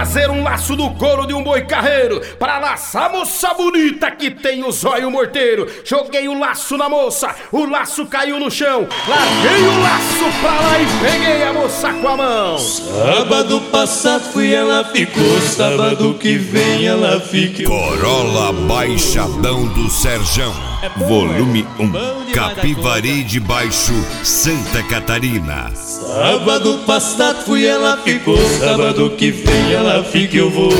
fazer um laço do couro de um boi carreiro para laçar a moça bonita que tem o zóio morteiro. Joguei o laço na moça, o laço caiu no chão. Larguei o laço pra lá e peguei a moça com a mão. Sábado passado fui, ela ficou. Sábado que vem ela fica. Corolla Baixadão do Serjão, volume 1, Capivari de Baixo, Santa Catarina. Sábado passado fui, ela ficou. Sábado que vem ela fica, eu vou.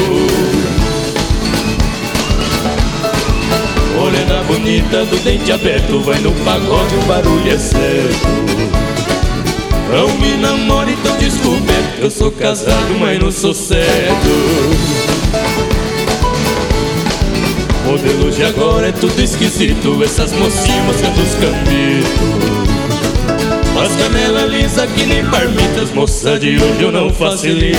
Morena bonita do dente aberto, vai no pagode, o barulho é certo. Não me namore tão descoberto, eu sou casado, mas não sou certo. Modelo de agora é tudo esquisito, essas mocinhas mostrando os cambitos. As canelas lisas que nem parmitas, moça de hoje eu não facilito.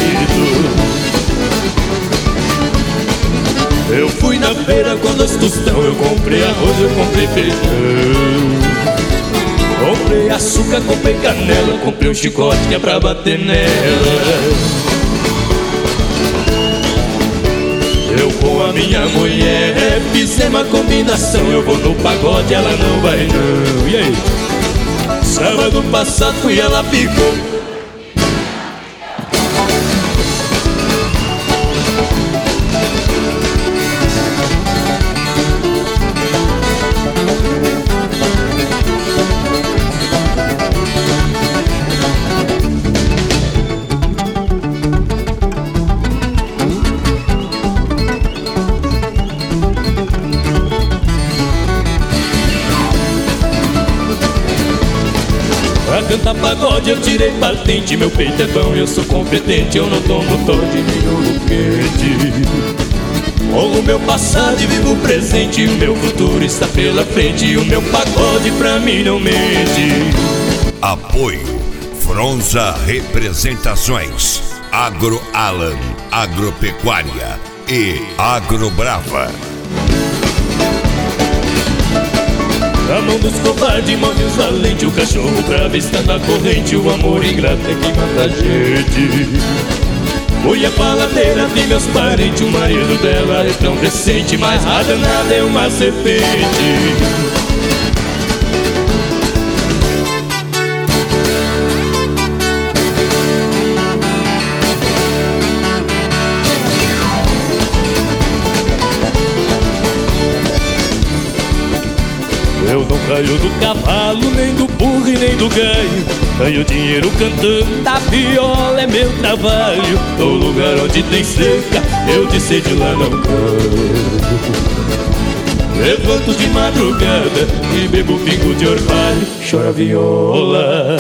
Eu fui na feira com 2 tostão, eu comprei arroz, eu comprei feijão. Comprei açúcar, comprei canela, comprei um chicote que é pra bater nela. Eu com a minha mulher fizemos uma combinação, eu vou no pagode, ela não vai não. E aí? Sábado passado fui, ela ficou. Pra cantar pagode eu tirei patente, meu peito é bom, eu sou competente, eu não tomo toque nem ouro quente. Honro o meu passado e vivo o presente, o meu futuro está pela frente, e o meu pagode pra mim não mente. Apoio Fronza Representações, Agro Alan Agropecuária e Agro Brava. Na mão dos covardes, morre os valentes, o cachorro bravo está na corrente, o amor ingrato é quem mata a gente. Mulher faladeira de meus parentes, o marido dela é tão decente, mas a danada é uma serpente. Eu não caio do cavalo, nem do burro e nem do ganho. Ganho dinheiro cantando, da viola é meu trabalho. No lugar onde tem seca, eu de sede lá não canto. Levanto de madrugada e bebo pingo de orvalho, chora viola.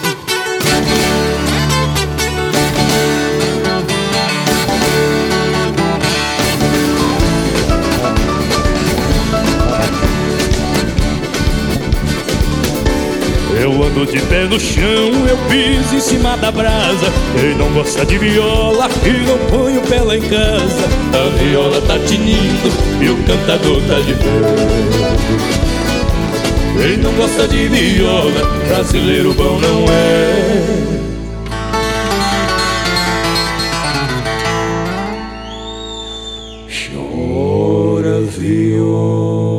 Eu ando de pé no chão, eu piso em cima da brasa. Quem não gosta de viola, que não põe o pé lá em casa. A viola tá tinindo e o cantador tá de pé. Quem não gosta de viola, brasileiro bom não é. Chora viola.